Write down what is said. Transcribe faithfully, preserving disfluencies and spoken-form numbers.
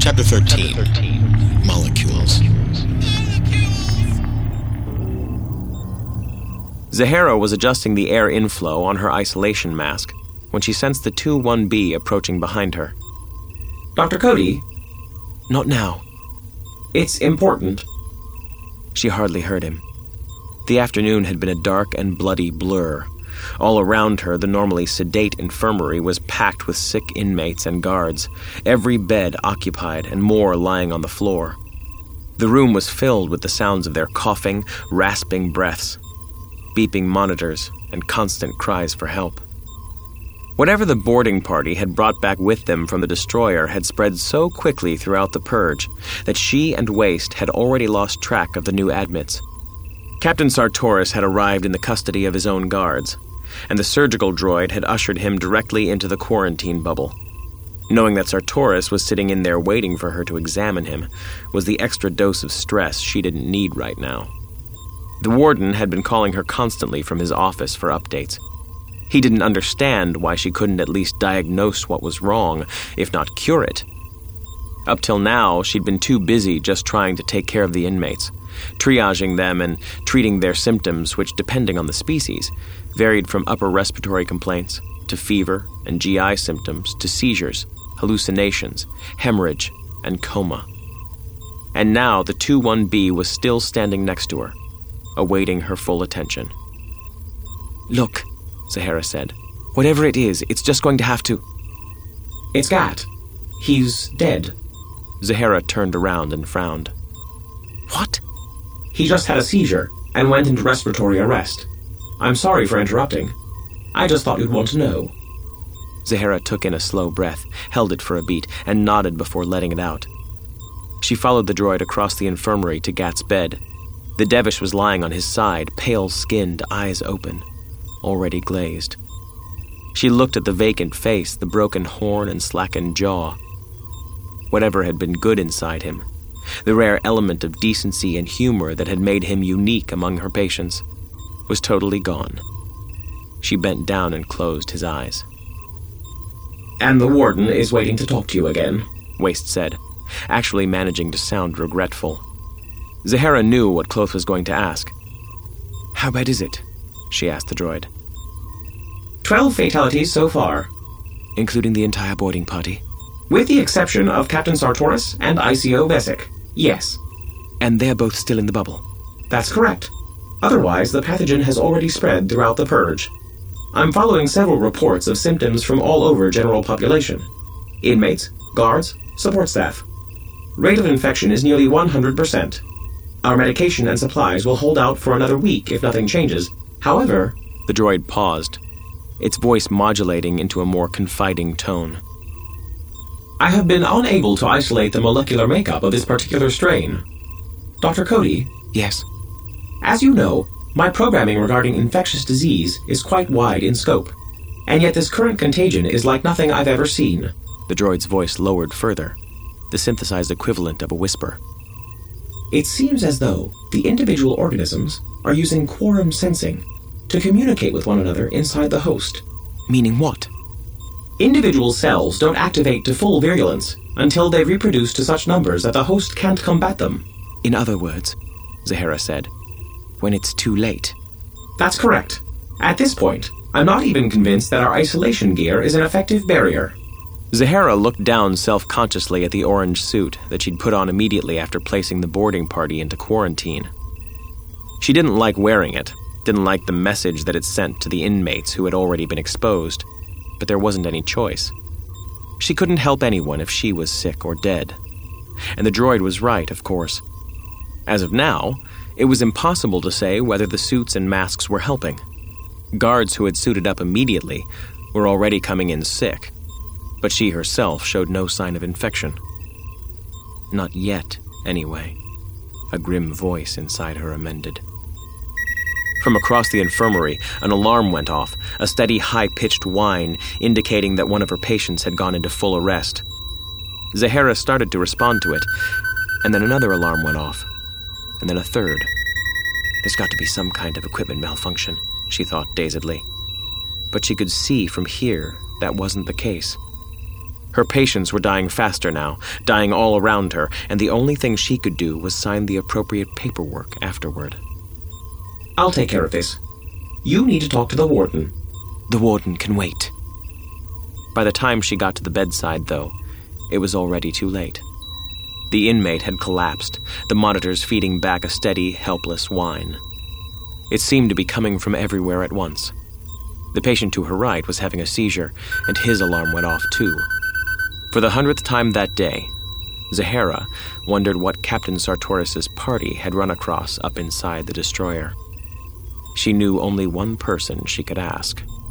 Chapter thirteen. Molecules. Zahara was adjusting the air inflow on her isolation mask when she sensed the two one B approaching behind her. Doctor Cody? Not now. It's important. She hardly heard him. The afternoon had been a dark and bloody blur. All around her, the normally sedate infirmary was packed with sick inmates and guards, every bed occupied and more lying on the floor. The room was filled with the sounds of their coughing, rasping breaths, beeping monitors, and constant cries for help. Whatever the boarding party had brought back with them from the destroyer had spread so quickly throughout the purge that she and Waste had already lost track of the new admits. Captain Sartoris had arrived in the custody of his own guards, and the surgical droid had ushered him directly into the quarantine bubble. Knowing that Sartoris was sitting in there waiting for her to examine him was the extra dose of stress she didn't need right now. The warden had been calling her constantly from his office for updates. He didn't understand why she couldn't at least diagnose what was wrong, if not cure it. Up till now, she'd been too busy just trying to take care of the inmates, triaging them and treating their symptoms, which, depending on the species, varied from upper respiratory complaints to fever and G I symptoms to seizures, hallucinations, hemorrhage, and coma. And now the two one B was still standing next to her, awaiting her full attention. "Look," Zahara said. "Whatever it is, it's just going to have to..." "It's Gat. He's dead." Zahara turned around and frowned. "What?" "He just had a seizure and went into respiratory arrest. I'm sorry for interrupting. I just thought you'd want to know." Zahara took in a slow breath, held it for a beat, and nodded before letting it out. She followed the droid across the infirmary to Gat's bed. The Devish was lying on his side, pale-skinned, eyes open, already glazed. She looked at the vacant face, the broken horn and slackened jaw. Whatever had been good inside him, the rare element of decency and humor that had made him unique among her patients, was totally gone. She bent down and closed his eyes. "And the warden is waiting to talk to you again," Waste said, actually managing to sound regretful. Zahara knew what Kloth was going to ask. "How bad is it?" she asked the droid. Twelve fatalities so far. Including the entire boarding party? With the exception of Captain Sartoris and I C O Vesic, yes. And they're both still in the bubble? That's correct. Otherwise, the pathogen has already spread throughout the purge. I'm following several reports of symptoms from all over general population. Inmates, guards, support staff. Rate of infection is nearly one hundred percent. Our medication and supplies will hold out for another week if nothing changes. However... The droid paused, its voice modulating into a more confiding tone. I have been unable to isolate the molecular makeup of this particular strain. Doctor Cody? Yes? As you know, my programming regarding infectious disease is quite wide in scope, and yet this current contagion is like nothing I've ever seen. The droid's voice lowered further, the synthesized equivalent of a whisper. It seems as though the individual organisms are using quorum sensing to communicate with one another inside the host. Meaning what? Individual cells don't activate to full virulence until they reproduce to such numbers that the host can't combat them. In other words, Zahara said, when it's too late. That's correct. At this point, I'm not even convinced that our isolation gear is an effective barrier. Zahara looked down self-consciously at the orange suit that she'd put on immediately after placing the boarding party into quarantine. She didn't like wearing it, didn't like the message that it sent to the inmates who had already been exposed, but there wasn't any choice. She couldn't help anyone if she was sick or dead. And the droid was right, of course. As of now, it was impossible to say whether the suits and masks were helping. Guards who had suited up immediately were already coming in sick, but she herself showed no sign of infection. Not yet, anyway, a grim voice inside her amended. From across the infirmary, an alarm went off, a steady high-pitched whine indicating that one of her patients had gone into full arrest. Zahara started to respond to it, and then another alarm went off, and then a third. There's got to be some kind of equipment malfunction, she thought dazedly. But she could see from here that wasn't the case. Her patients were dying faster now, dying all around her, and the only thing she could do was sign the appropriate paperwork afterward. I'll take care of this. You need to talk to the warden. The warden can wait. By the time she got to the bedside, though, it was already too late. The inmate had collapsed, the monitors feeding back a steady, helpless whine. It seemed to be coming from everywhere at once. The patient to her right was having a seizure, and his alarm went off too. For the hundredth time that day, Zahara wondered what Captain Sartoris's party had run across up inside the destroyer. She knew only one person she could ask.